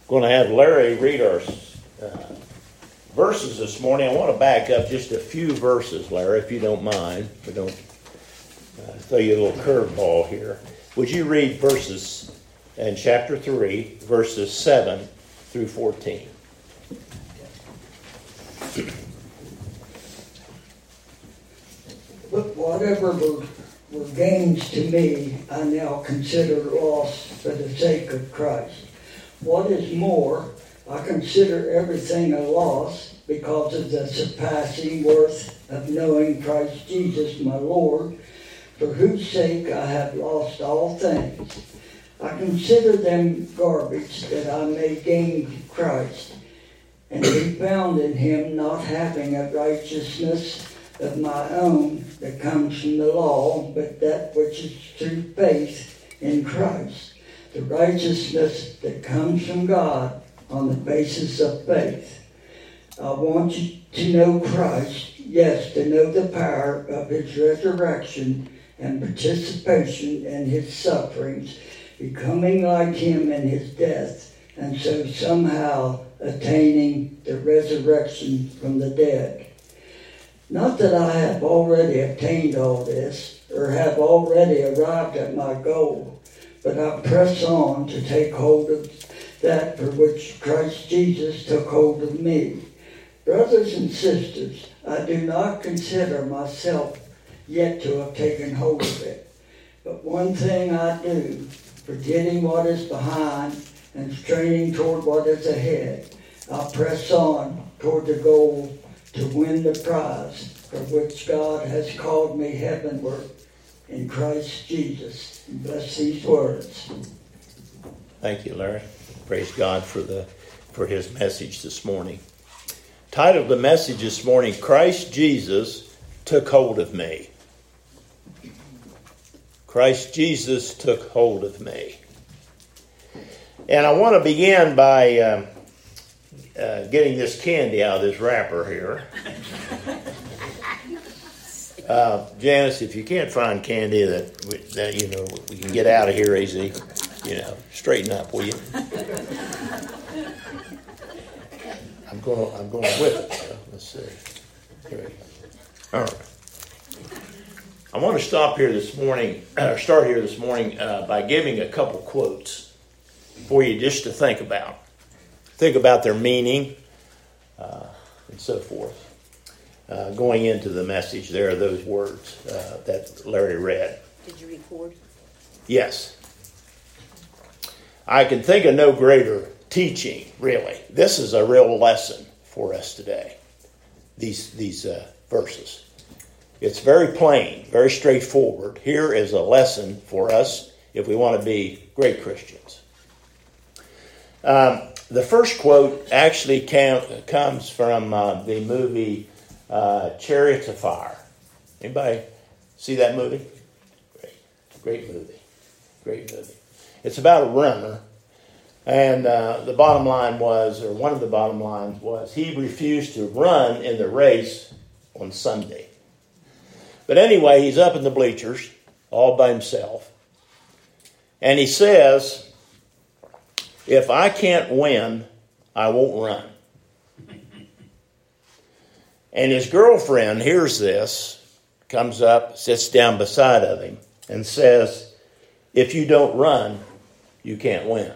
Going to have Larry read our verses this morning. I want to back up just a few verses, Larry, if you don't mind. We don't throw you a little curveball here. Would you read verses in chapter 3, verses 7 through 14? But whatever were gains to me, I now consider loss for the sake of Christ. What is more, I consider everything a loss because of the surpassing worth of knowing Christ Jesus my Lord, for whose sake I have lost all things. I consider them garbage that I may gain Christ and be found in him, not having a righteousness of my own that comes from the law, but that which is through faith in Christ, the righteousness that comes from God on the basis of faith. I want you to know Christ, yes, to know the power of his resurrection and participation in his sufferings, becoming like him in his death, and so somehow attaining the resurrection from the dead. Not that I have already obtained all this, or have already arrived at my goal, but I press on to take hold of that for which Christ Jesus took hold of me. Brothers and sisters, I do not consider myself yet to have taken hold of it. But one thing I do, forgetting what is behind and straining toward what is ahead, I press on toward the goal to win the prize for which God has called me heavenward in Christ Jesus. And bless these words. Thank you, Larry. Praise God for his message this morning. Title of the message this morning, Christ Jesus took hold of me. Christ Jesus took hold of me. And I want to begin by getting this candy out of this wrapper here. Janice, if you can't find candy that we can get out of here easy, straighten up, will you? I'm going to whip it. Let's see. Here we go. All right. I want to start here this morning by giving a couple quotes for you just to think about. Think about their meaning and so forth. Going into the message, there are those words that Larry read. Did you record? Yes. I can think of no greater teaching, really. This is a real lesson for us today, these verses. It's very plain, very straightforward. Here is a lesson for us if we want to be great Christians. The first quote actually comes from the movie Chariots of Fire. Anybody see that movie? Great movie. It's about a runner, and the bottom line was, or one of the bottom lines was, he refused to run in the race on Sunday. But anyway, he's up in the bleachers all by himself, and he says, if I can't win, I won't run. And his girlfriend hears this, comes up, sits down beside of him, and says, if you don't run, you can't win.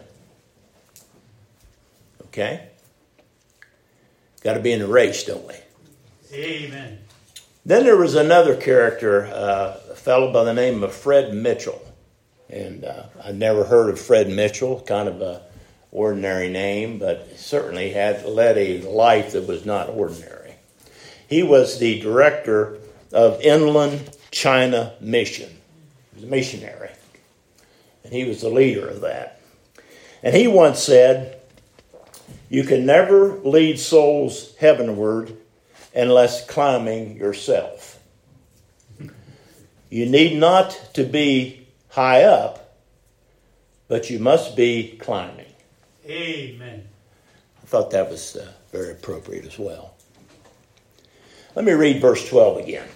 Okay? Got to be in the race, don't we? Amen. Then there was another character, a fellow by the name of Fred Mitchell. And I'd never heard of Fred Mitchell, kind of a ordinary name, but certainly had led a life that was not ordinary. He was the director of Inland China Mission. He was a missionary. And he was the leader of that. And he once said, you can never lead souls heavenward unless climbing yourself. You need not to be high up, but you must be climbing. Amen. I thought that was very appropriate as well. Let me read verse 12 again.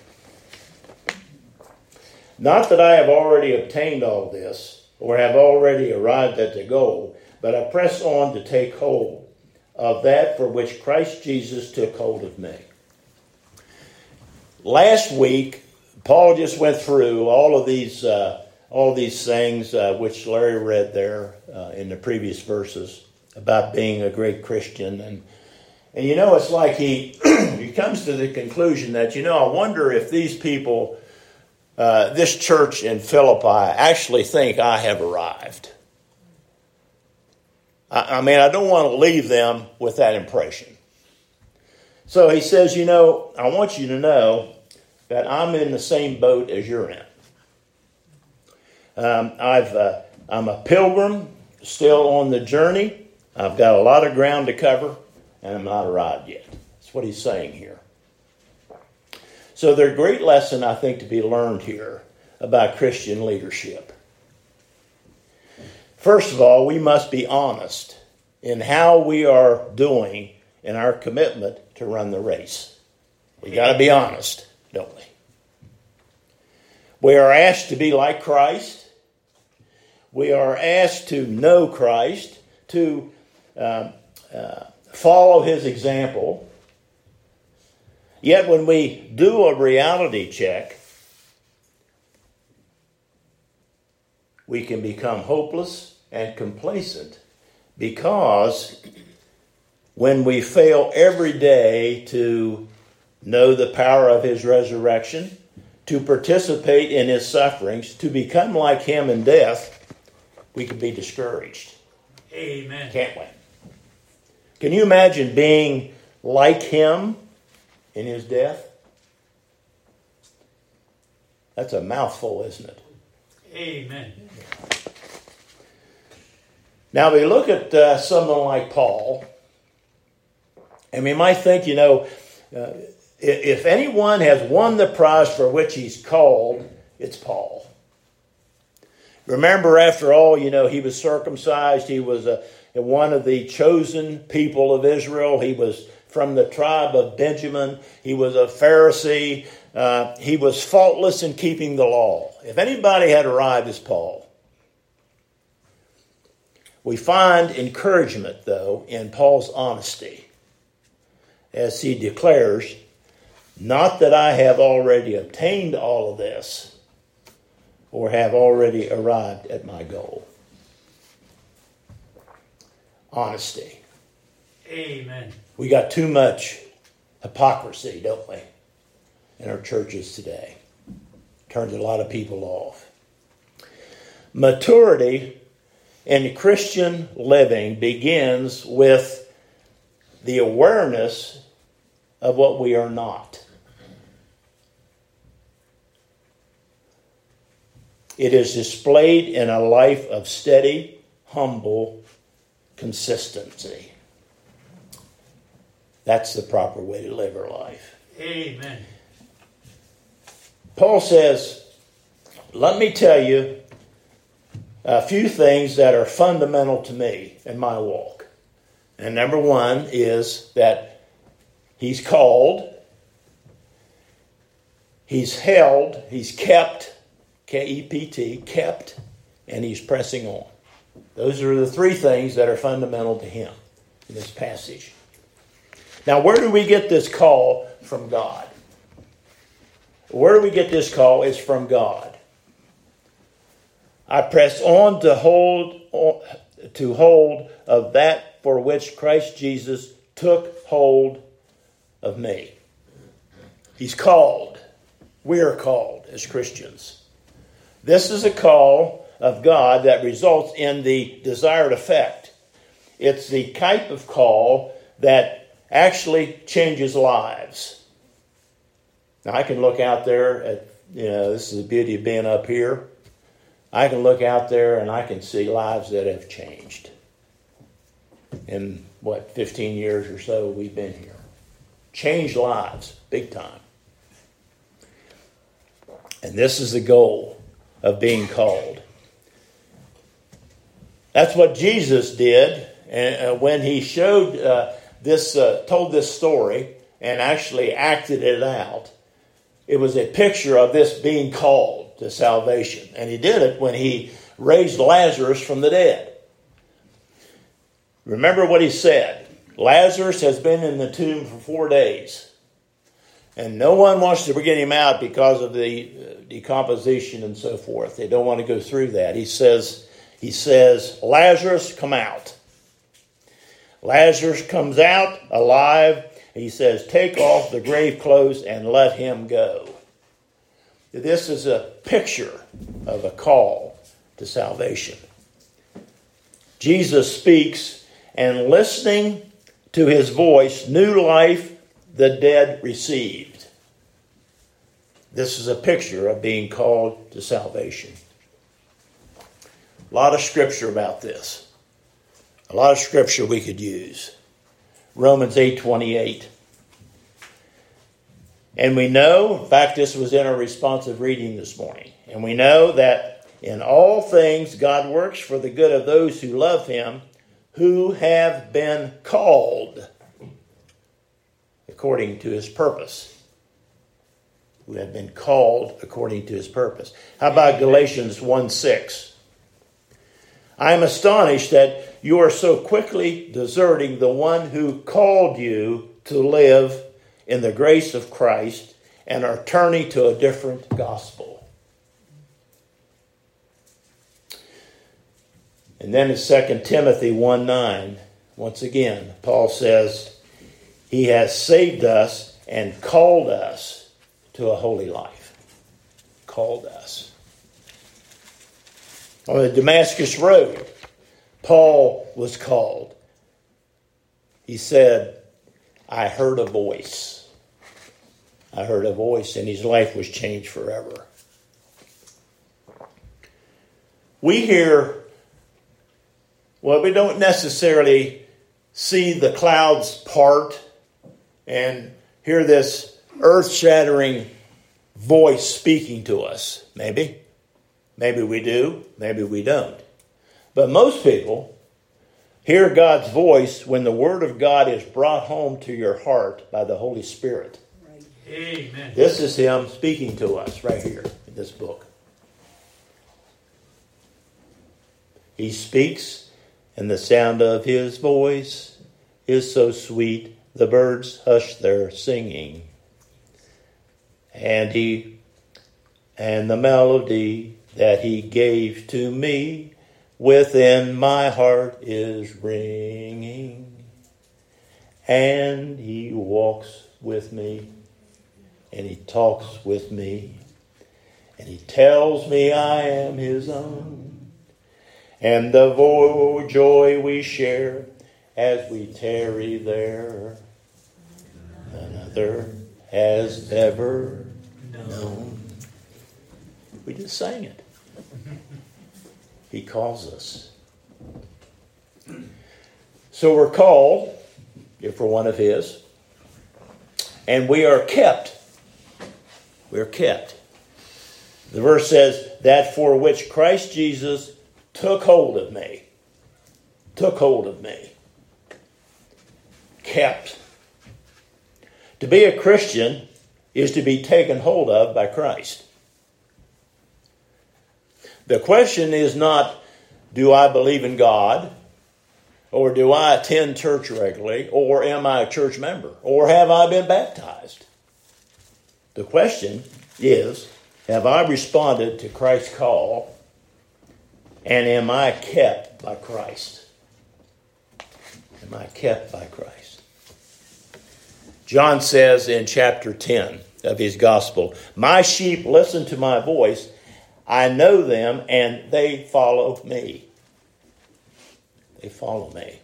Not that I have already obtained all this, or have already arrived at the goal, but I press on to take hold of that for which Christ Jesus took hold of me. Last week, Paul just went through all of these things which Larry read there in the previous verses about being a great Christian. And it's like he comes to the conclusion that, I wonder if these people, this church in Philippi, actually think I have arrived. I don't want to leave them with that impression. So he says, I want you to know that I'm in the same boat as you're in. I'm a pilgrim, still on the journey. I've got a lot of ground to cover, and I'm not arrived yet. That's what he's saying here. So there's a great lesson, I think, to be learned here about Christian leadership. First of all, we must be honest in how we are doing in our commitment to run the race. We got to be honest, don't we? We are asked to be like Christ. We are asked to know Christ, to follow his example. Yet when we do a reality check, we can become hopeless and complacent because when we fail every day to know the power of his resurrection, to participate in his sufferings, to become like him in death, we can be discouraged. Amen. Can't we? Can you imagine being like him in his death? That's a mouthful, isn't it? Amen. Now we look at someone like Paul, and we might think, if anyone has won the prize for which he's called, it's Paul. Remember, after all, he was circumcised. He was one of the chosen people of Israel. He was from the tribe of Benjamin. He was a Pharisee. He was faultless in keeping the law. If anybody had arrived, it's Paul. We find encouragement, though, in Paul's honesty, as he declares, not that I have already obtained all of this or have already arrived at my goal. Honesty. Amen. We got too much hypocrisy, don't we, in our churches today. Turns a lot of people off. Maturity in Christian living begins with the awareness of what we are not. It is displayed in a life of steady, humble consistency. That's the proper way to live our life. Amen. Paul says, let me tell you a few things that are fundamental to me in my walk. And number one is that he's called, he's held, he's kept, K-E-P-T, kept, and he's pressing on. Those are the three things that are fundamental to him in this passage. Now, where do we get this call from God? Where do we get this call? It's from God. I press on to hold of that for which Christ Jesus took hold of me. He's called. We are called as Christians. This is a call of God that results in the desired effect. It's the type of call that actually changes lives. Now, I can look out there at, this is the beauty of being up here. I can look out there and I can see lives that have changed. In 15 years or so we've been here. Changed lives, big time. And this is the goal of being called. That's what Jesus did, and when he showed told this story and actually acted it out. It was a picture of this being called to salvation, and he did it when he raised Lazarus from the dead. Remember what he said. Lazarus has been in the tomb for 4 days. And no one wants to get him out because of the decomposition and so forth. They don't want to go through that. He says, Lazarus, come out. Lazarus comes out alive. He says, take off the grave clothes and let him go. This is a picture of a call to salvation. Jesus speaks, and listening to his voice, new life the dead received. This is a picture of being called to salvation. A lot of scripture about this. A lot of scripture we could use. Romans 8:28. And we know, in fact, this was in our responsive reading this morning, and we know that in all things God works for the good of those who love him, who have been called according to his purpose. Who have been called according to his purpose. How about Galatians 1:6? I am astonished that you are so quickly deserting the one who called you to live in the grace of Christ and are turning to a different gospel. And then in 2 Timothy 1:9, once again, Paul says, he has saved us and called us to a holy life. Called us. On the Damascus Road, Paul was called. He said, I heard a voice. I heard a voice, and his life was changed forever. We hear, well, we don't necessarily see the clouds part and hear this earth-shattering voice speaking to us. Maybe. Maybe we do. Maybe we don't. But most people hear God's voice when the Word of God is brought home to your heart by the Holy Spirit. Right. Amen. This is him speaking to us right here in this book. He speaks, and the sound of his voice is so sweet, the birds hush their singing. And the melody that he gave to me within my heart is ringing. And he walks with me, and he talks with me, and he tells me I am his own. And the joy we share as we tarry there, another has ever known. We just sang it. He calls us. So we're called, if we're one of his, and we are kept. We're kept. The verse says, that for which Christ Jesus took hold of me. Took hold of me. Kept. To be a Christian is to be taken hold of by Christ. The question is not, do I believe in God? Or do I attend church regularly? Or am I a church member? Or have I been baptized? The question is, have I responded to Christ's call? And am I kept by Christ? Am I kept by Christ? John says in chapter 10 of his gospel, my sheep listen to my voice. I know them and they follow me. They follow me.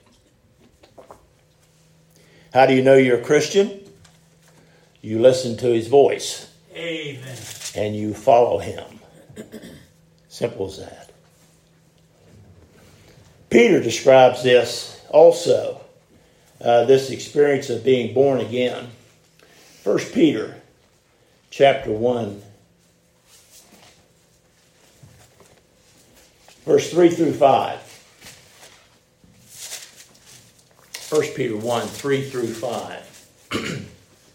How do you know you're a Christian? You listen to his voice. Amen. And you follow him. Simple as that. Peter describes this also, this experience of being born again. 1 Peter chapter 1, verse 3 through 5. 1 Peter 1, 3 through 5.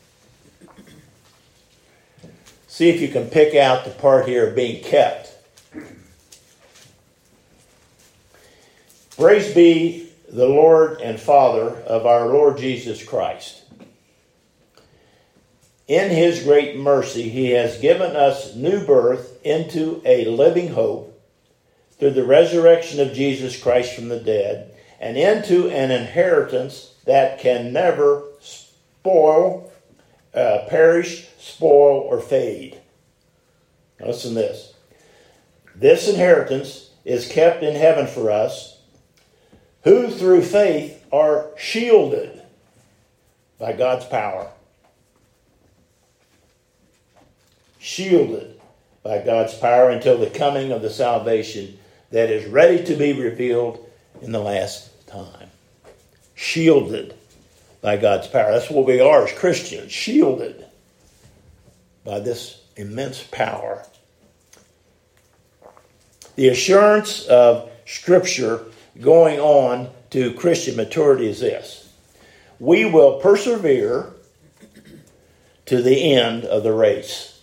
See if you can pick out the part here of being kept. Praise be the Lord and Father of our Lord Jesus Christ. In his great mercy, he has given us new birth into a living hope through the resurrection of Jesus Christ from the dead, and into an inheritance that can never perish, spoil, or fade. Now listen to this. This inheritance is kept in heaven for us, who through faith are shielded by God's power. Shielded by God's power until the coming of the salvation that is ready to be revealed in the last time. Shielded by God's power. That's what we are as Christians. Shielded by this immense power. The assurance of Scripture going on to Christian maturity is this: we will persevere to the end of the race,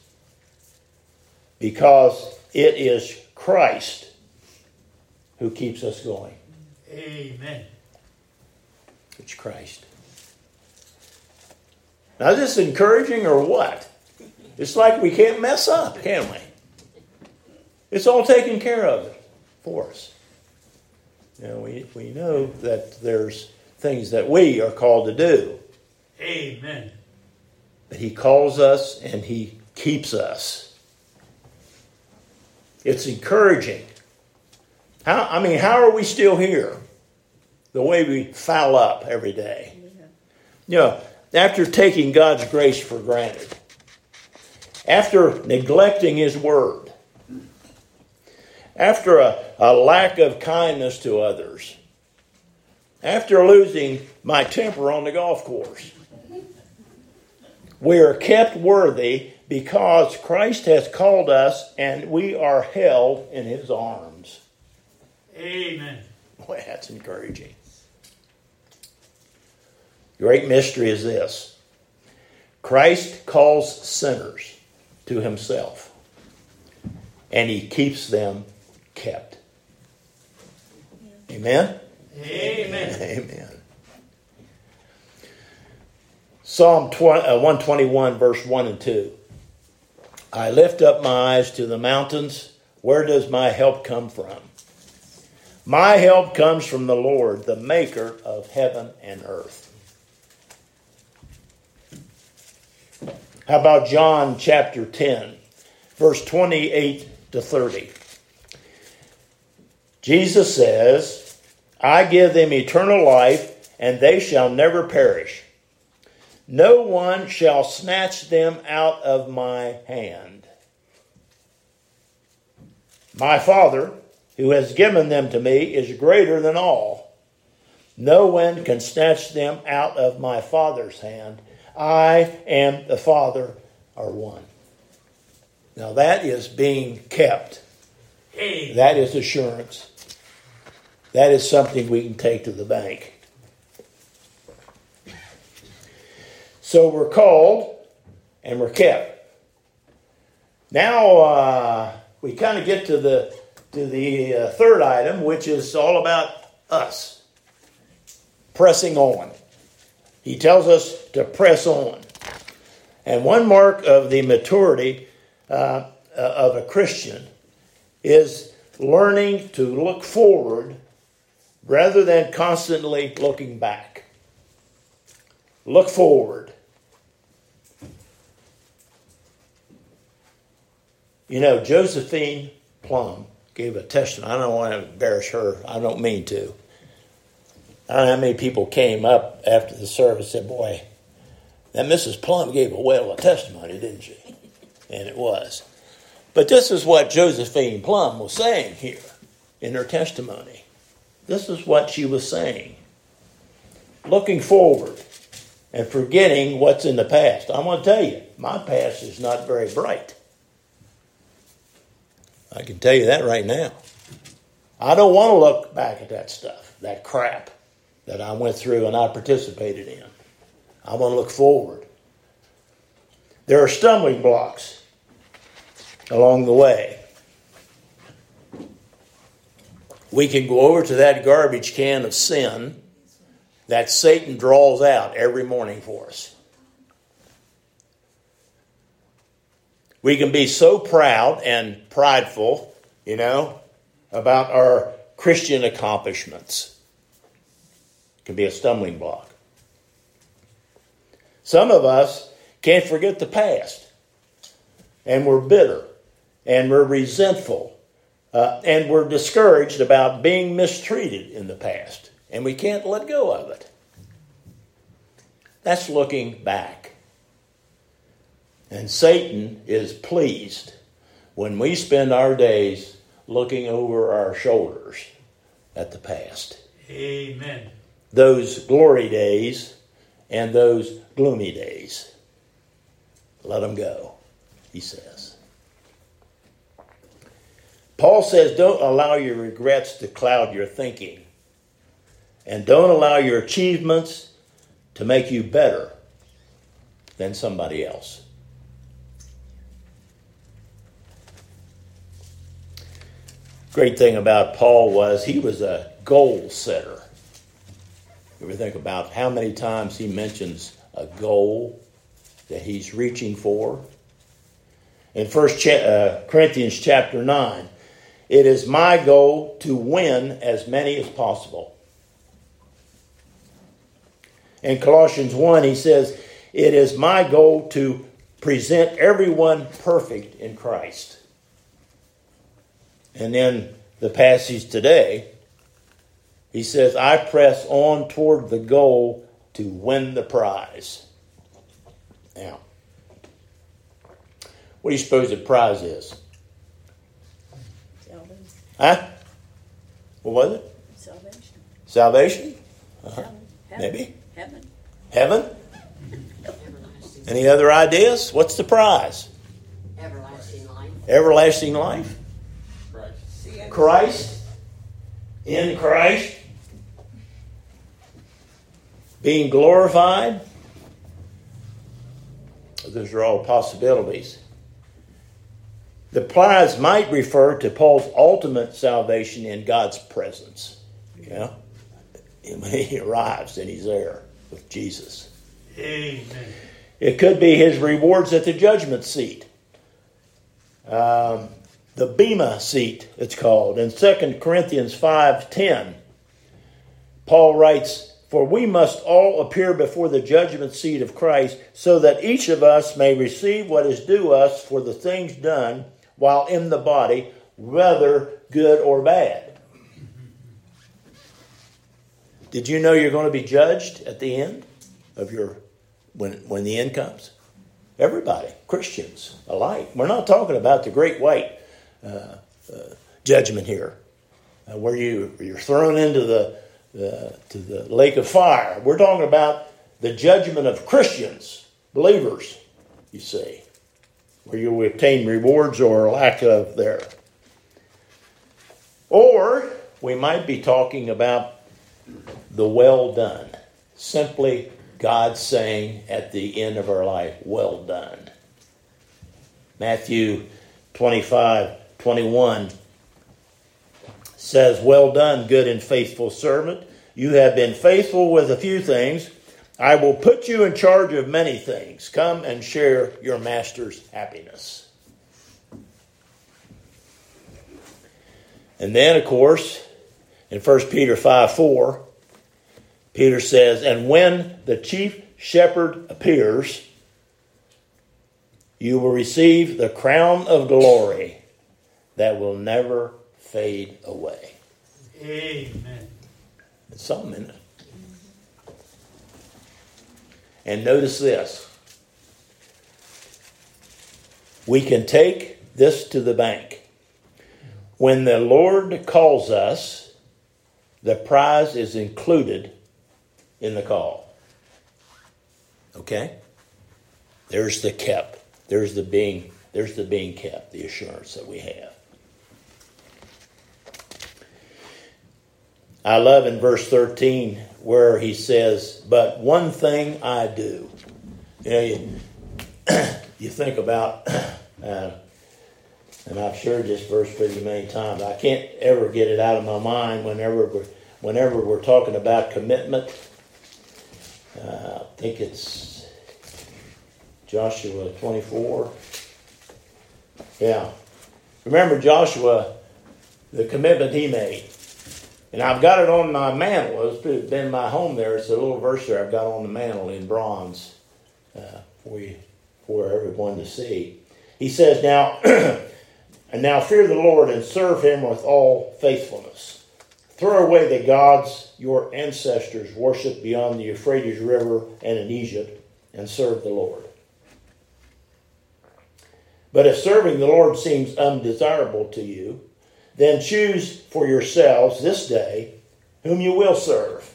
because it is Christ who keeps us going. Amen. It's Christ. Now, is this encouraging or what? It's like we can't mess up, can we? It's all taken care of for us. You know, we know that there's things that we are called to do. Amen. But he calls us and he keeps us. It's encouraging. How are we still here? The way we foul up every day. You know, after taking God's grace for granted, after neglecting his word, after a lack of kindness to others, after losing my temper on the golf course, we are kept worthy because Christ has called us and we are held in his arms. Amen. Boy, that's encouraging. Great mystery is this: Christ calls sinners to himself, and he keeps them kept. Amen? Amen. Amen. Psalm 121, verse 1 and 2. I lift up my eyes to the mountains. Where does my help come from? My help comes from the Lord, the maker of heaven and earth. How about John chapter 10, verse 28 to 30? Jesus says, I give them eternal life, and they shall never perish. No one shall snatch them out of my hand. My Father, who has given them to me, is greater than all. No one can snatch them out of my Father's hand. I and the Father are one. Now that is being kept. That is assurance. That is something we can take to the bank. So we're called and we're kept. Now we kind of get to the third item, which is all about us. Pressing on. He tells us to press on. And one mark of the maturity of a Christian is learning to look forward rather than constantly looking back. Look forward. You know, Josephine Plum gave a testimony. I don't want to embarrass her. I don't mean to. I don't know how many people came up after the service and said, boy, that Mrs. Plum gave a whale of testimony, didn't she? And it was. But this is what Josephine Plum was saying here in her testimony. This is what she was saying. Looking forward and forgetting what's in the past. I'm going to tell you, my past is not very bright. I can tell you that right now. I don't want to look back at that stuff, that crap that I went through and I participated in. I want to look forward. There are stumbling blocks along the way. we can go over to that garbage can of sin that Satan draws out every morning for us. We can be so proud and prideful, about our Christian accomplishments. It can be a stumbling block. Some of us can't forget the past. And we're bitter. And we're resentful. And we're discouraged about being mistreated in the past. And we can't let go of it. That's looking back. And Satan is pleased when we spend our days looking over our shoulders at the past. Amen. Those glory days and those gloomy days. Let them go, he says. Paul says, don't allow your regrets to cloud your thinking. And don't allow your achievements to make you better than somebody else. Great thing about Paul was he was a goal setter. You ever think about how many times he mentions a goal that he's reaching for? In 1 Corinthians chapter 9, it is my goal to win as many as possible. In Colossians 1, he says, it is my goal to present everyone perfect in Christ. And in the passage today, he says, I press on toward the goal to win the prize. Now, what do you suppose the prize is? Salvation. Huh? What was it? Salvation. Salvation? Heaven. Maybe. Heaven. Heaven? Any other ideas? What's the prize? Everlasting life. Everlasting life? Christ, in Christ, being glorified. Those are all possibilities. The prize might refer to Paul's ultimate salvation in God's presence. He arrives and he's there with Jesus. Amen. It could be his rewards at the judgment seat. The Bema seat, it's called. In 2 Corinthians 5:10, Paul writes, for we must all appear before the judgment seat of Christ, so that each of us may receive what is due us for the things done while in the body, whether good or bad. Did you know you're going to be judged at the end of when the end comes? Everybody, Christians alike. We're not talking about the great white judgment here, where you're thrown into the lake of fire. We're talking about the judgment of Christians, believers, you see, where you will obtain rewards or lack of there. Or we might be talking about the well done, simply God saying at the end of our life, well done. Matthew 25:21 says, well done, good and faithful servant. You have been faithful with a few things. I will put you in charge of many things. Come and share your master's happiness. And then, of course, in 1 Peter 5:4, Peter says, and when the chief shepherd appears, you will receive the crown of glory that will never fade away. Amen. It's something, isn't it? And notice this. We can take this to the bank. When the Lord calls us, the prize is included in the call. Okay? There's the kept. There's the being kept, the assurance that we have. I love in verse 13 where he says, but one thing I do. You think about And I've shared this verse pretty many times. I can't ever get it out of my mind whenever we're talking about commitment. I think it's Joshua 24. Yeah. Remember Joshua, the commitment he made. And I've got it on my mantle. It's been in my home there. It's a little verse there I've got on the mantle in bronze for everyone to see. He says, now, and now fear the Lord and serve him with all faithfulness. Throw away the gods your ancestors worshipped beyond the Euphrates River and in Egypt, and serve the Lord. But if serving the Lord seems undesirable to you, then choose for yourselves this day whom you will serve.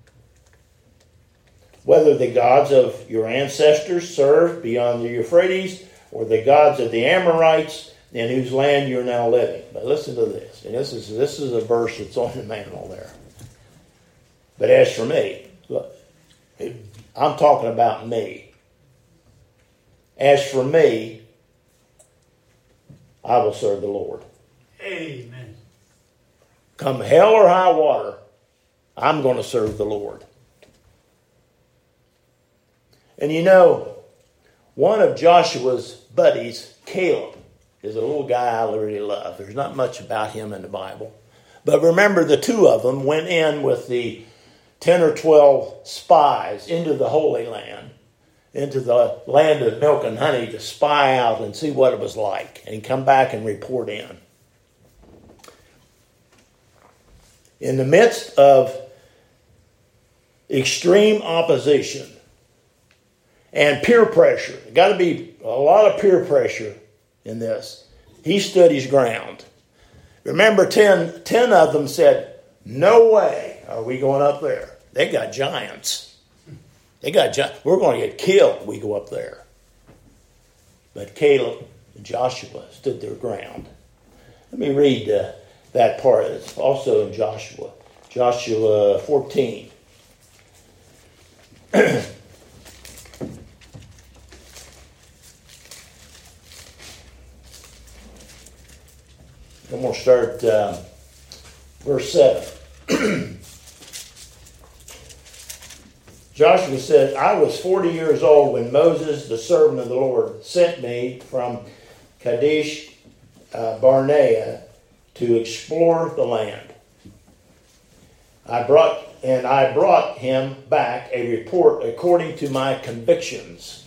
Whether the gods of your ancestors served beyond the Euphrates, or the gods of the Amorites in whose land you're now living. But listen to this. And this is a verse that's on the mantle there. But as for me, look, I'm talking about me. As for me, I will serve the Lord. Amen. Come hell or high water, I'm going to serve the Lord. And you know, one of Joshua's buddies, Caleb, is a little guy I really love. There's not much about him in the Bible. But remember, the two of them went in with the 10 or 12 spies into the Holy Land, into the land of milk and honey, to spy out and see what it was like, and come back and report in. In the midst of extreme opposition and peer pressure, there got to be a lot of peer pressure in this, he stood his ground. Remember, 10 of them said, no way are we going up there. They got giants. We're going to get killed if we go up there. But Caleb and Joshua stood their ground. Let me read that part. It's also in Joshua. Joshua 14. I'm going to start verse 7. Joshua said, I was 40 years old when Moses, the servant of the Lord, sent me from Kadesh Barnea to explore the land. I brought him back a report according to my convictions.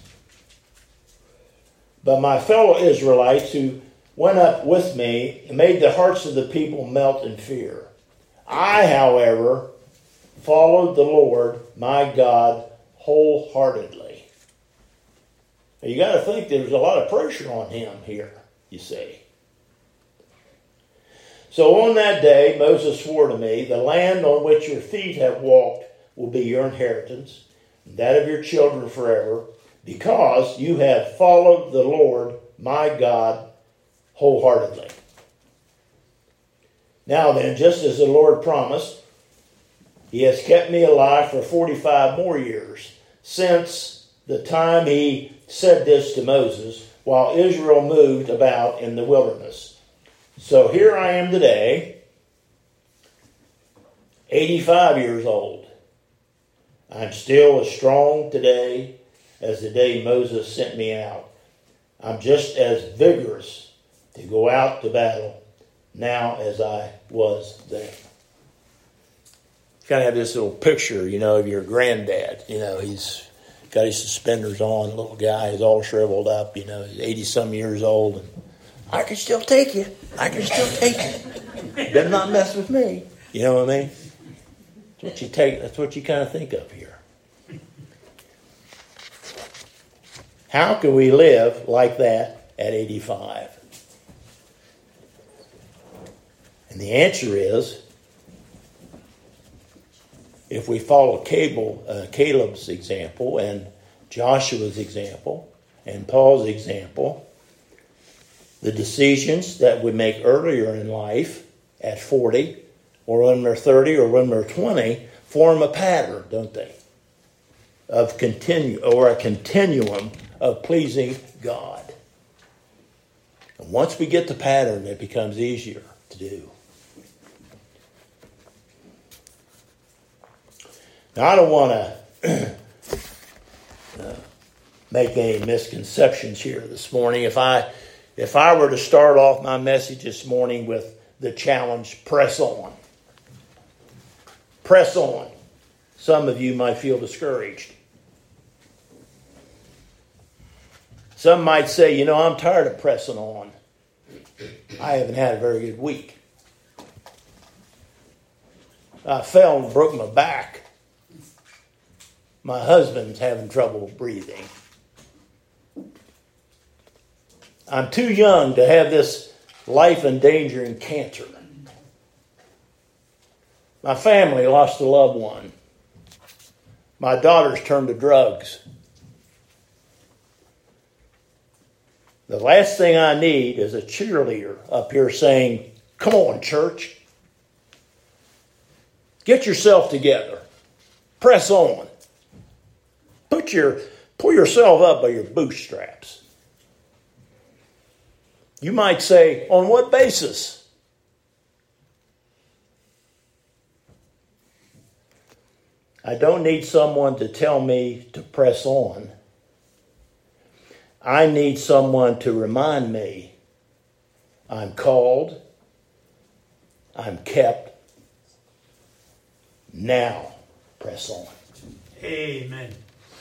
But my fellow Israelites who went up with me made the hearts of the people melt in fear. I, however, followed the Lord my God wholeheartedly. Now you got to think there's a lot of pressure on him here, you see. So on that day, Moses swore to me, the land on which your feet have walked will be your inheritance, and that of your children forever, because you have followed the Lord my God wholeheartedly. Now then, just as the Lord promised, he has kept me alive for 45 more years, since the time he said this to Moses, while Israel moved about in the wilderness. So here I am today, 85 years old. I'm still as strong today as the day Moses sent me out. I'm just as vigorous to go out to battle now as I was then. You kind of have this little picture, of your granddad. He's got his suspenders on, little guy, he's all shriveled up, he's 80-some years old. And I can still take you. I can still take you. Better not mess with me. You know what I mean? That's what you kind of think of here. How can we live like that at 85? And the answer is, if we follow Caleb's example and Joshua's example and Paul's example, the decisions that we make earlier in life at 40 or when we're 30 or when we're 20 form a pattern, don't they? A continuum of pleasing God. And once we get the pattern, it becomes easier to do. Now, I don't want to make any misconceptions here this morning. If I were to start off my message this morning with the challenge, press on. Press on. Some of you might feel discouraged. Some might say, I'm tired of pressing on. I haven't had a very good week. I fell and broke my back. My husband's having trouble breathing. I'm too young to have this life-endangering cancer. My family lost a loved one. My daughter's turned to drugs. The last thing I need is a cheerleader up here saying, "Come on, church. Get yourself together. Press on. Pull yourself up by your bootstraps." You might say, on what basis? I don't need someone to tell me to press on. I need someone to remind me I'm called, I'm kept. Now, press on. Amen.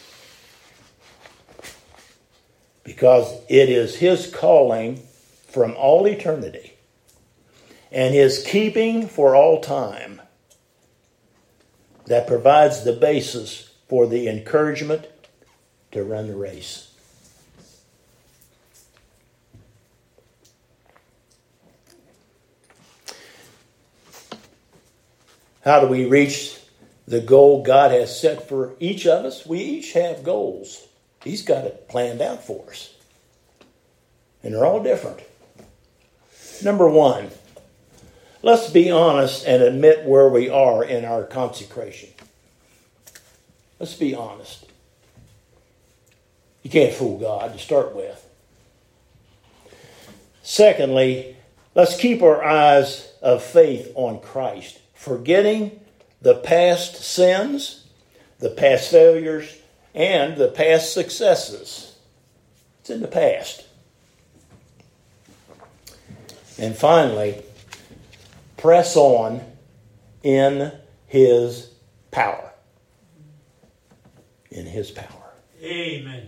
Because it is His calling from all eternity and His keeping for all time that provides the basis for the encouragement to run the race. How do we reach the goal God has set for each of us? We each have goals. He's got it planned out for us. And they're all different. Number one, let's be honest and admit where we are in our consecration. Let's be honest. You can't fool God to start with. Secondly, let's keep our eyes of faith on Christ, forgetting the past sins, the past failures, and the past successes. It's in the past. And finally, press on in His power. In His power. Amen.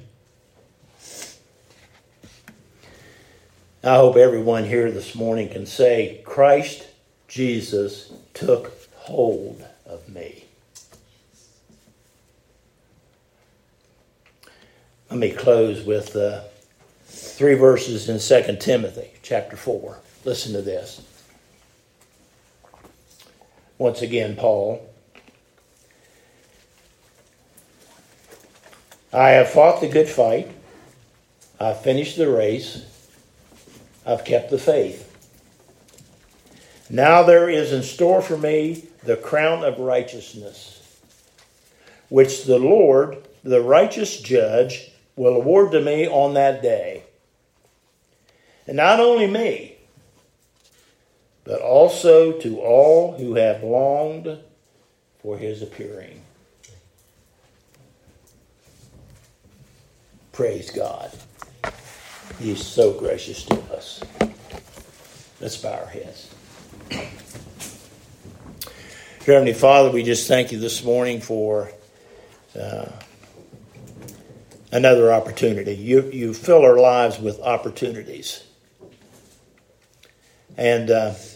I hope everyone here this morning can say, Christ Jesus took hold of me. Let me close with 3 verses in 2 Timothy chapter 4. Listen to this. Once again, Paul. I have fought the good fight. I've finished the race. I've kept the faith. Now there is in store for me the crown of righteousness, which the Lord, the righteous judge, will award to me on that day. And not only me, but also to all who have longed for His appearing. Praise God. He's so gracious to us. Let's bow our heads. Dear Heavenly Father, we just thank You this morning for another opportunity. You fill our lives with opportunities. And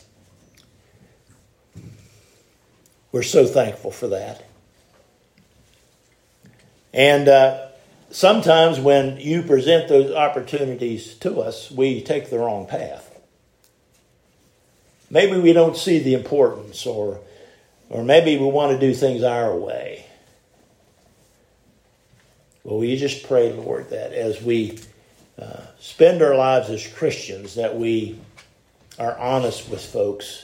we're so thankful for that. And sometimes when You present those opportunities to us, we take the wrong path. Maybe we don't see the importance, or maybe we want to do things our way. Well, we just pray, Lord, that as we spend our lives as Christians, that we are honest with folks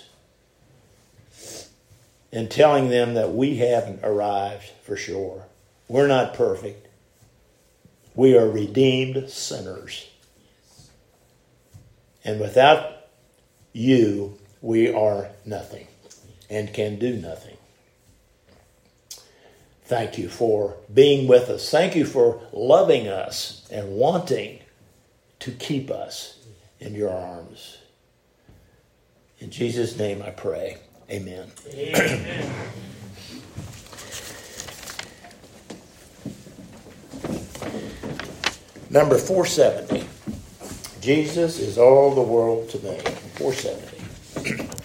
and telling them that we haven't arrived for sure. We're not perfect. We are redeemed sinners. And without you, we are nothing and can do nothing. Thank you for being with us. Thank you for loving us and wanting to keep us in your arms. In Jesus' name I pray. Amen. Amen. Number 470. Jesus is all the world to me. 470.